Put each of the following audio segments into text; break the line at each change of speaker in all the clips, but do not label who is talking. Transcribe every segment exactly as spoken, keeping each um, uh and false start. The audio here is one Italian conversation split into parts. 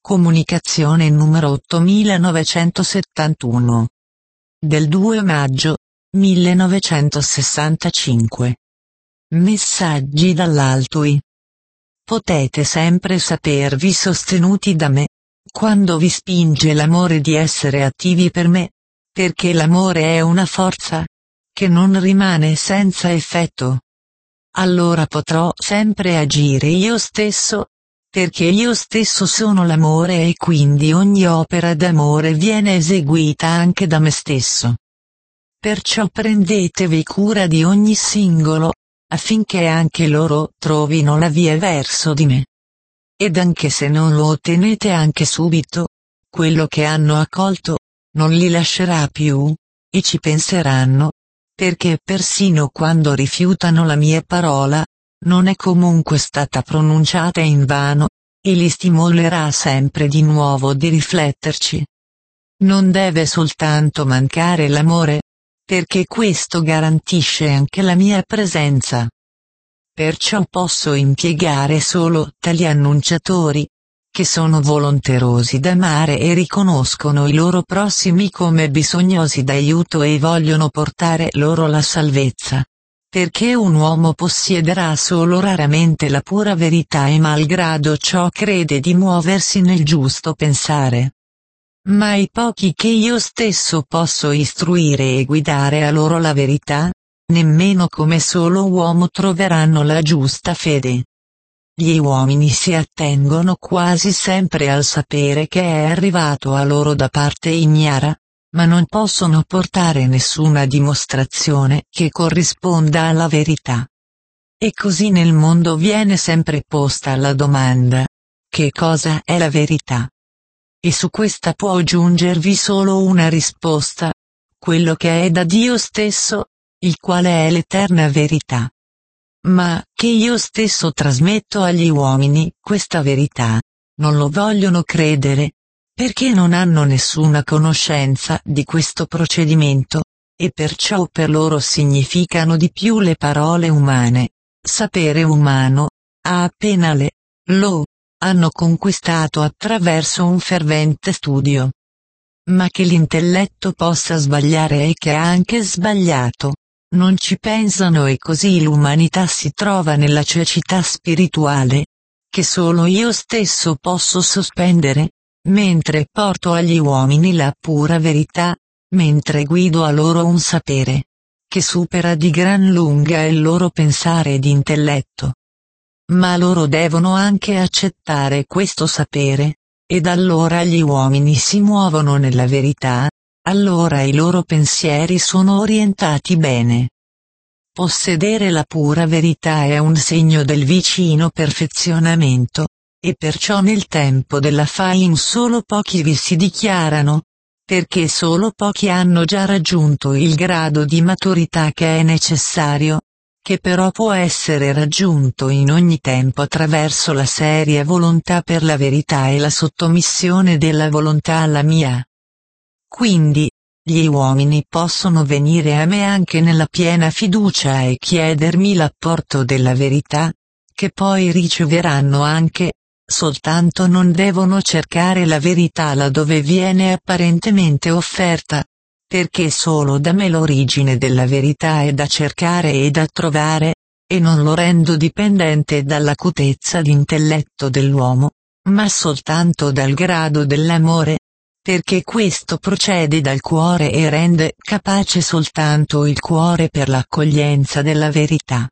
Comunicazione numero ottomilanovecentosettantuno. Del due maggio millenovecentosessantacinque. Messaggi dall'altui. Potete sempre sapervi sostenuti da me, quando vi spinge l'amore di essere attivi per me, perché l'amore è una forza, che non rimane senza effetto. Allora potrò sempre agire io stesso, perché io stesso sono l'amore e quindi ogni opera d'amore viene eseguita anche da me stesso. Perciò prendetevi cura di ogni singolo, affinché anche loro trovino la via verso di me. Ed anche se non lo ottenete anche subito, quello che hanno accolto, non li lascerà più, e ci penseranno, perché persino quando rifiutano la mia parola, non è comunque stata pronunciata invano, e li stimolerà sempre di nuovo di rifletterci. Non deve soltanto mancare l'amore, perché questo garantisce anche la mia presenza. Perciò posso impiegare solo tali annunciatori, che sono volonterosi d'amare e riconoscono i loro prossimi come bisognosi d'aiuto e vogliono portare loro la salvezza. Perché un uomo possiederà solo raramente la pura verità e malgrado ciò crede di muoversi nel giusto pensare. Ma i pochi che io stesso posso istruire e guidare a loro la verità, nemmeno come solo uomo troveranno la giusta fede. Gli uomini si attengono quasi sempre al sapere che è arrivato a loro da parte ignara, ma non possono portare nessuna dimostrazione che corrisponda alla verità. E così nel mondo viene sempre posta la domanda: che cosa è la verità? E su questa può giungervi solo una risposta: quello che è da Dio stesso, il quale è l'eterna verità. Ma che io stesso trasmetto agli uomini questa verità, non lo vogliono credere, perché non hanno nessuna conoscenza di questo procedimento, e perciò per loro significano di più le parole umane. Sapere umano, a appena le, lo, hanno conquistato attraverso un fervente studio. Ma che l'intelletto possa sbagliare e che ha anche sbagliato, non ci pensano e così l'umanità si trova nella cecità spirituale, che solo io stesso posso sospendere, mentre porto agli uomini la pura verità, mentre guido a loro un sapere, che supera di gran lunga il loro pensare ed intelletto. Ma loro devono anche accettare questo sapere, ed allora gli uomini si muovono nella verità, allora i loro pensieri sono orientati bene. Possedere la pura verità è un segno del vicino perfezionamento, e perciò nel tempo della Fain solo pochi vi si dichiarano, perché solo pochi hanno già raggiunto il grado di maturità che è necessario, che però può essere raggiunto in ogni tempo attraverso la seria volontà per la verità e la sottomissione della volontà alla mia. Quindi, gli uomini possono venire a me anche nella piena fiducia e chiedermi l'apporto della verità, che poi riceveranno anche, soltanto non devono cercare la verità laddove viene apparentemente offerta, perché solo da me l'origine della verità è da cercare e da trovare, e non lo rendo dipendente dall'acutezza d'intelletto dell'uomo, ma soltanto dal grado dell'amore, perché questo procede dal cuore e rende capace soltanto il cuore per l'accoglienza della verità.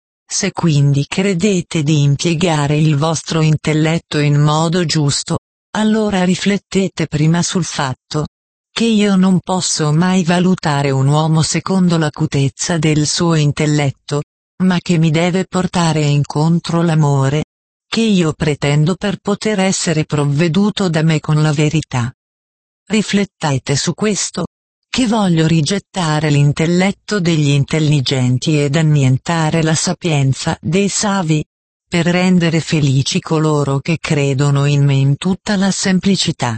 Se quindi credete di impiegare il vostro intelletto in modo giusto, allora riflettete prima sul fatto che io non posso mai valutare un uomo secondo l'acutezza del suo intelletto, ma che mi deve portare incontro l'amore, che io pretendo per poter essere provveduto da me con la verità. Riflettete su questo, che voglio rigettare l'intelletto degli intelligenti ed annientare la sapienza dei savi, per rendere felici coloro che credono in me in tutta la semplicità.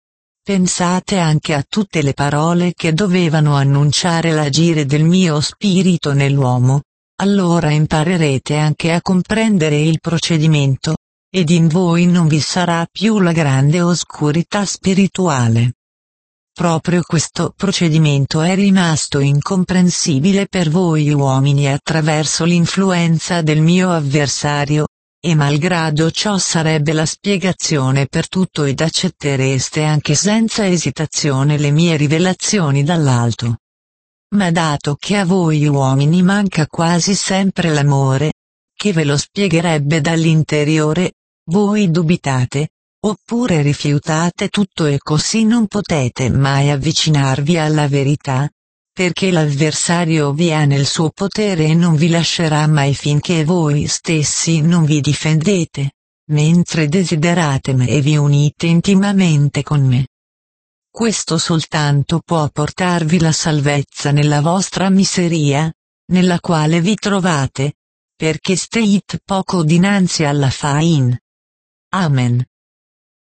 Pensate anche a tutte le parole che dovevano annunciare l'agire del mio spirito nell'uomo, allora imparerete anche a comprendere il procedimento, ed in voi non vi sarà più la grande oscurità spirituale. Proprio questo procedimento è rimasto incomprensibile per voi uomini attraverso l'influenza del mio avversario, e malgrado ciò sarebbe la spiegazione per tutto ed accettereste anche senza esitazione le mie rivelazioni dall'alto. Ma dato che a voi uomini manca quasi sempre l'amore, che ve lo spiegherebbe dall'interiore, voi dubitate, oppure rifiutate tutto e così non potete mai avvicinarvi alla verità, perché l'avversario vi ha nel suo potere e non vi lascerà mai finché voi stessi non vi difendete, mentre desiderate me e vi unite intimamente con me. Questo soltanto può portarvi la salvezza nella vostra miseria, nella quale vi trovate, perché state poco dinanzi alla Fain. Amen.